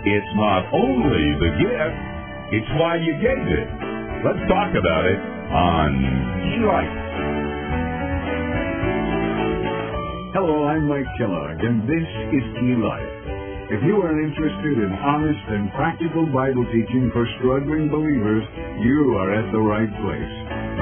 It's not only the gift, it's why you gave it. Let's talk about it on Key Life. Hello, I'm Mike Kellogg, and this is Key Life. If you are interested in honest and practical Bible teaching for struggling believers, you are at the right place.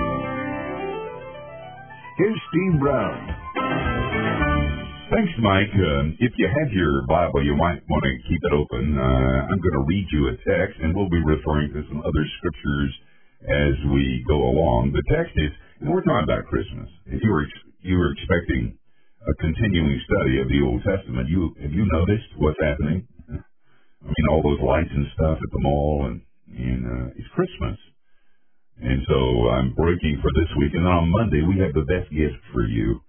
Here's Steve Brown. Thanks, Mike. If you have your Bible, you might want to keep it open. I'm going to read you a text, and we'll be referring to some other scriptures as we go along. The text is, and we're talking about Christmas. If you were expecting a continuing study of the Old Testament, have you noticed what's happening? I mean, all those lights and stuff at the mall, and it's Christmas. And so I'm breaking for this week, and then on Monday we have the best gift for you.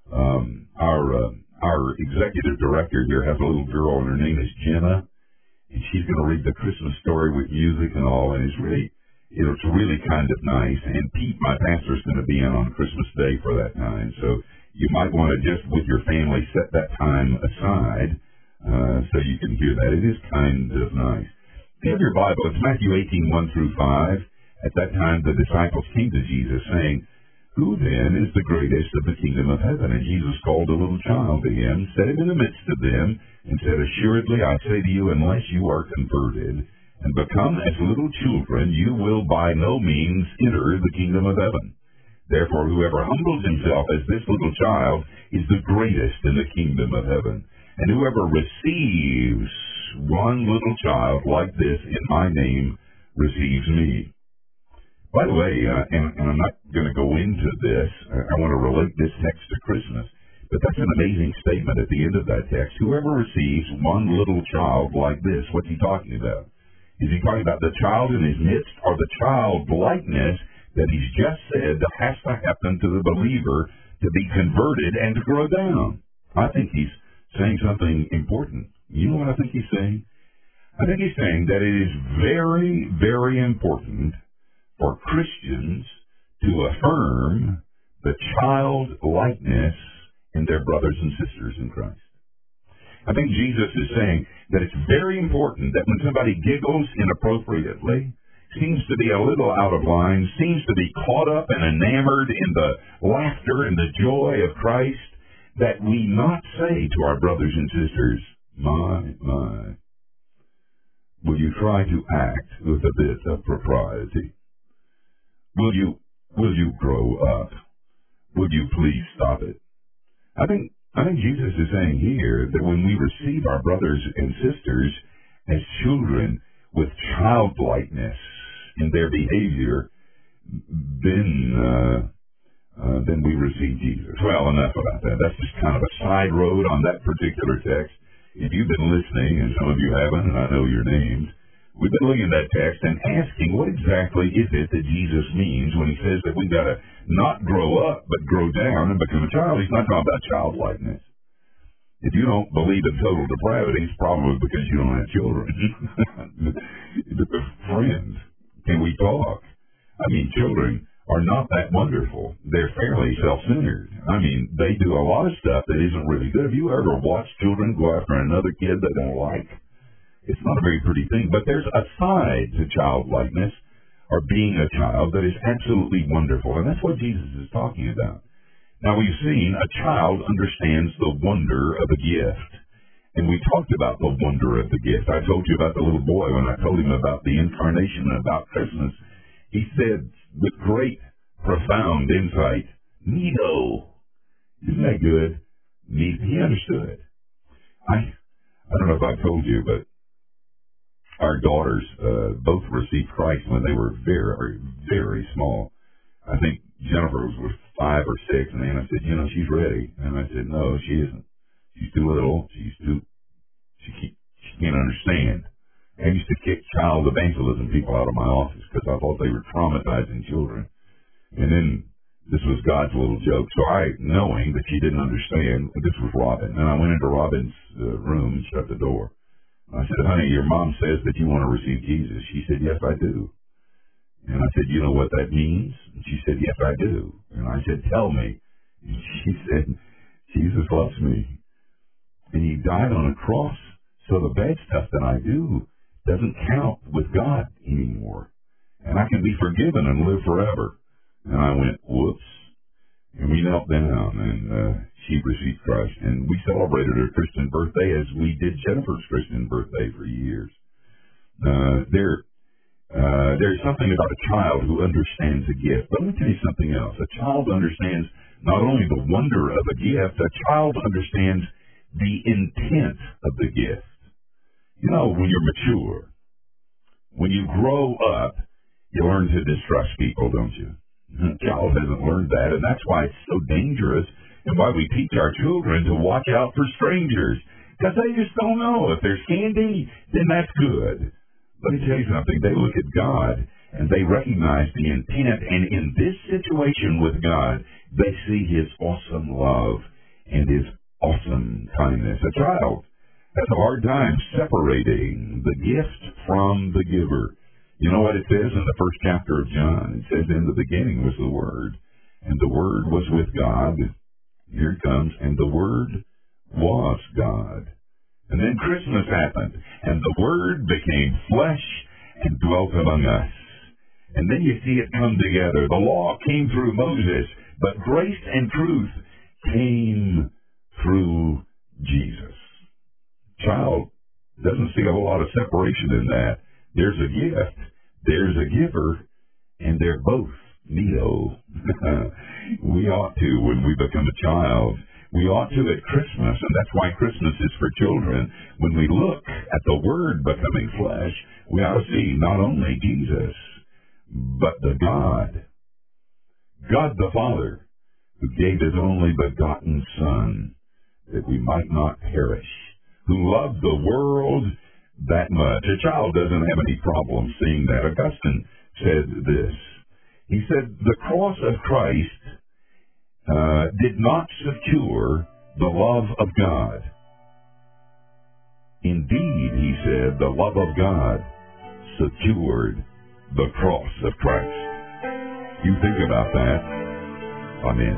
Our executive director here has a little girl, and her name is Jenna, and she's going to read the Christmas story with music and all, and it's really kind of nice. And Pete, my pastor, is going to be in on Christmas Day for that time, so you might want to just, with your family, set that time aside so you can hear that. It is kind of nice. If you have your Bible, it's Matthew 18:1-5. At that time, the disciples came to Jesus, saying, "Who then is the greatest of the kingdom of heaven?" And Jesus called a little child to him, set him in the midst of them, and said, "Assuredly, I say to you, unless you are converted and become as little children, you will by no means enter the kingdom of heaven. Therefore, whoever humbles himself as this little child is the greatest in the kingdom of heaven. And whoever receives one little child like this in my name receives me." By the way, and I'm not going to go into this, I want to relate this text to Christmas, but that's an amazing statement at the end of that text. Whoever receives one little child like this, what's he talking about? Is he talking about the child in his midst, or the childlikeness that he's just said has to happen to the believer to be converted and to grow down? I think he's saying something important. You know what I think he's saying? I think he's saying that it is very, very important for Christians to affirm the childlikeness in their brothers and sisters in Christ. I think Jesus is saying that it's very important that when somebody giggles inappropriately, seems to be a little out of line, seems to be caught up and enamored in the laughter and the joy of Christ, that we not say to our brothers and sisters, my, will you try to act with a bit of propriety? Will you grow up? Will you please stop it? I think Jesus is saying here that when we receive our brothers and sisters as children with childlikeness in their behavior, then we receive Jesus. Well, enough about that. That's just kind of a side road on that particular text. If you've been listening, and some of you haven't, and I know your names, we've been looking at that text and asking what exactly is it that Jesus means when he says that we've got to not grow up, but grow down and become a child. He's not talking about childlikeness. If you don't believe in total depravity, it's probably because you don't have children. Friends, can we talk? I mean, children are not that wonderful. They're fairly self-centered. I mean, they do a lot of stuff that isn't really good. Have you ever watched children go after another kid they don't like? It's not a very pretty thing, but there's a side to childlikeness, or being a child, that is absolutely wonderful, and that's what Jesus is talking about. Now, we've seen a child understands the wonder of a gift, and we talked about the wonder of the gift. I told you about the little boy when I told him about the incarnation and about Christmas. He said, with great, profound insight, "Neato." Isn't that good? He understood. I don't know if I told you, but our daughters both received Christ when they were very, very small. I think Jennifer was 5 or 6, and Anna said, she's ready. And I said, no, she isn't. She's too little. She can't understand. I used to kick child evangelism people out of my office because I thought they were traumatizing children. And then this was God's little joke. So knowing that she didn't understand, this was Robin. And I went into Robin's room and shut the door. I said, honey, your mom says that you want to receive Jesus. She said, yes, I do. And I said, you know what that means? And she said, yes, I do. And I said, tell me. And she said, Jesus loves me. And he died on a cross So the bad stuff that I do doesn't count with God anymore. And I can be forgiven and live forever. And I went, whoops. And we knelt down, and she received Christ. And we celebrated her Christian birthday as we did Jennifer's Christian birthday for years. There's something about a child who understands a gift. But let me tell you something else. A child understands not only the wonder of a gift, a child understands the intent of the gift. You know, when you're mature, when you grow up, you learn to distrust people, don't you? A child hasn't learned that, and that's why it's so dangerous and why we teach our children to watch out for strangers, because they just don't know. If there's candy, then that's good. Let me tell you something. They look at God, and they recognize the intent, and in this situation with God, they see His awesome love and His awesome kindness. A child has a hard time separating the gift from the giver. You know what it says in the first chapter of John? It says, in the beginning was the Word, and the Word was with God. Here it comes, and the Word was God. And then Christmas happened, and the Word became flesh and dwelt among us. And then you see it come together. The law came through Moses, but grace and truth came through Jesus. Child doesn't see a whole lot of separation in that. There's a gift, there's a giver, and they're both Neo. We ought to, when we become a child, we ought to at Christmas, and that's why Christmas is for children. When we look at the Word becoming flesh, we ought to see not only Jesus, but the God the Father, who gave His only begotten Son, that we might not perish, who loved the world that much. A child doesn't have any problem seeing that. Augustine said this. He said, the cross of Christ did not secure the love of God. Indeed, he said, the love of God secured the cross of Christ. You think about that. Amen.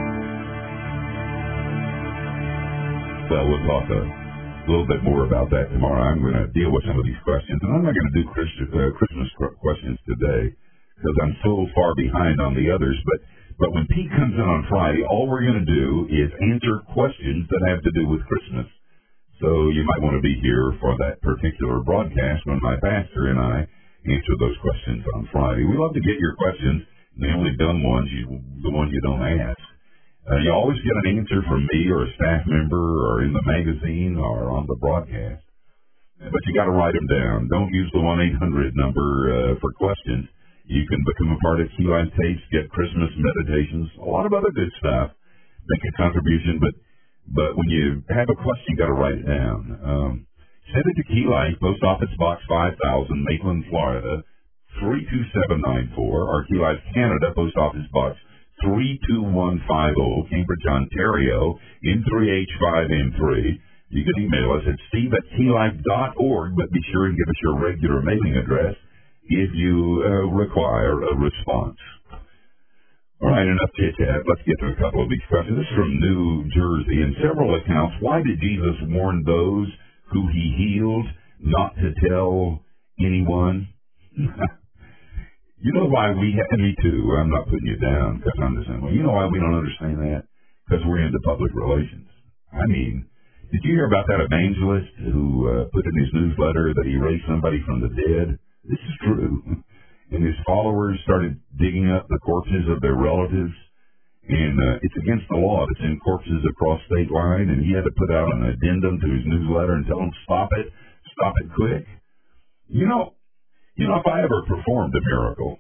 Well, we'll talk a little bit more about that tomorrow. I'm going to deal with some of these questions, and I'm not going to do Christmas questions today because I'm so far behind on the others. But when Pete comes in on Friday, all we're going to do is answer questions that have to do with Christmas. So you might want to be here for that particular broadcast when my pastor and I answer those questions on Friday. We love to get your questions. The only dumb ones, the ones you don't ask. You always get an answer from me or a staff member or in the magazine or on the broadcast. But you got to write them down. Don't use the 1-800 number for questions. You can become a part of Key Life Tapes, get Christmas meditations, a lot of other good stuff. Make a contribution, but when you have a question, you got to write it down. Send it to Key Life, Post Office Box 5000, Maitland, Florida, 32794, or Key Life Canada, Post Office Box 32150, Cambridge, Ontario, N3H5N3. You can email us at steve@keylife.org, but be sure and give us your regular mailing address if you require a response. All right, enough chit-chat. Let's get to a couple of these questions. This is from New Jersey. In several accounts, why did Jesus warn those who He healed not to tell anyone? You know why we have, me too, I'm not putting you down because I'm just saying, well, you know why we don't understand that? Because we're into public relations. I mean, did you hear about that evangelist who put in his newsletter that he raised somebody from the dead? This is true. And his followers started digging up the corpses of their relatives, and it's against the law to send corpses across state line, and he had to put out an addendum to his newsletter and tell them, stop it quick. You know, if I ever performed a miracle,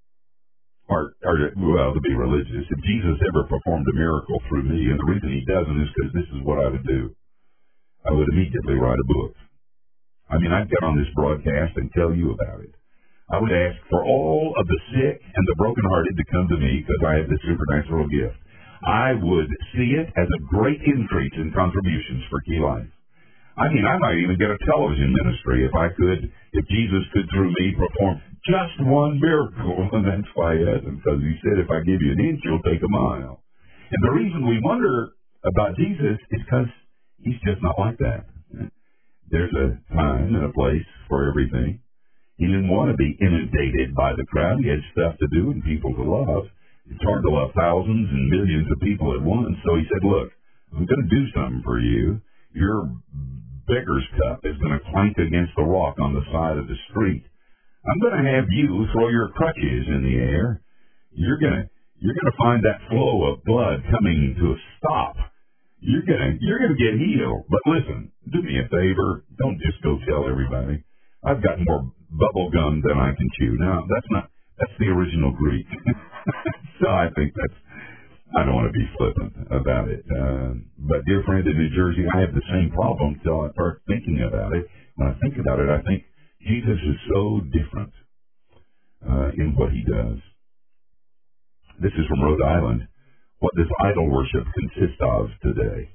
or to be religious, if Jesus ever performed a miracle through me, and the reason He doesn't is because this is what I would do. I would immediately write a book. I mean, I'd get on this broadcast and tell you about it. I would ask for all of the sick and the brokenhearted to come to me because I have this supernatural gift. I would see it as a great increase in contributions for Key Life. I mean, I might even get a television ministry if Jesus could through me perform just one miracle. And that's why He hasn't, because He said, if I give you an inch, you'll take a mile. And the reason we wonder about Jesus is because He's just not like that. there's a time and a place for everything. He didn't want to be inundated by the crowd. He had stuff to do and people to love. It's hard to love thousands and millions of people at once. So he said, look, I'm going to do something for you. Your beggar's cup is going to clank against the rock on the side of the street. I'm going to have you throw your crutches in the air. You're going to find that flow of blood coming to a stop. You're going to get healed. But listen, do me a favor. Don't just go tell everybody. I've got more bubble gum than I can chew. Now, that's the original Greek. So I think I don't want to be flippant about it. But dear friend in New Jersey, I have the same problem until I start thinking about it. When I think about it, I think Jesus is so different in what he does. This is from Rhode Island. What does idol worship consist of today?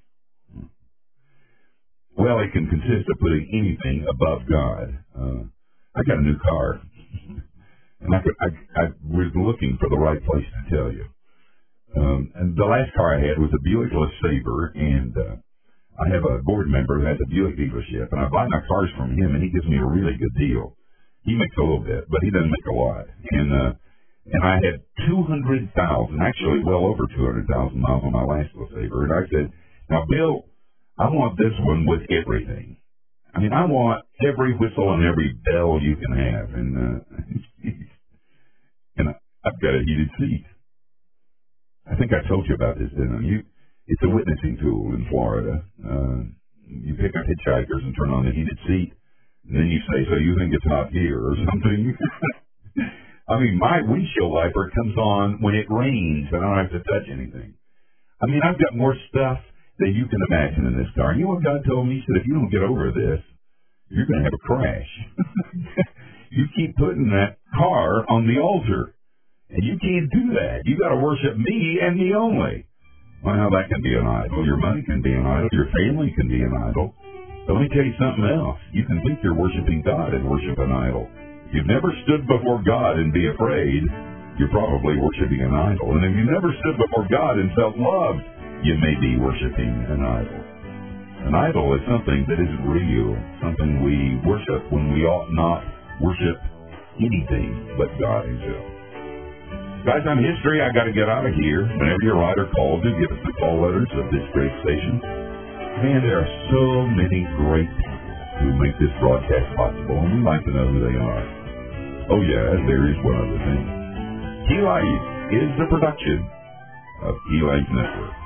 Well, it can consist of putting anything above God. I got a new car, and I was looking for the right place to tell you. And the last car I had was a Buick LeSabre, and I have a board member who has a Buick dealership, and I buy my cars from him, and he gives me a really good deal. He makes a little bit, but he doesn't make a lot. And I had 200,000, actually well over 200,000 miles on my last LeSabre, and I said, now, Bill, I want this one with everything. I mean, I want every whistle and every bell you can have, and I've got a heated seat. I think I told you about this, didn't I? It's a witnessing tool in Florida. You pick up hitchhikers and turn on the heated seat, and then you say, so you think it's hot here or something? I mean, my windshield wiper comes on when it rains, and I don't have to touch anything. I mean, I've got more stuff than you can imagine in this car. And you know what God told me? He said, if you don't get over this, you're going to have a crash. You keep putting that car on the altar, and you can't do that. You got to worship me and me only. Well, that can be an idol. Your money can be an idol. Your family can be an idol. But let me tell you something else. You can think you're worshiping God and worship an idol. If you've never stood before God and be afraid, you're probably worshiping an idol. And if you've never stood before God and felt loved, you may be worshiping an idol. An idol is something that isn't real, something we worship when we ought not worship anything but God himself. Guys, I'm History. I got to get out of here. Whenever you're right or called, do give us the call letters of this great station. Man, there are so many great people who make this broadcast possible, and we'd like to know who they are. Oh, yeah, there is one other thing. Key Life is the production of Key Life Network.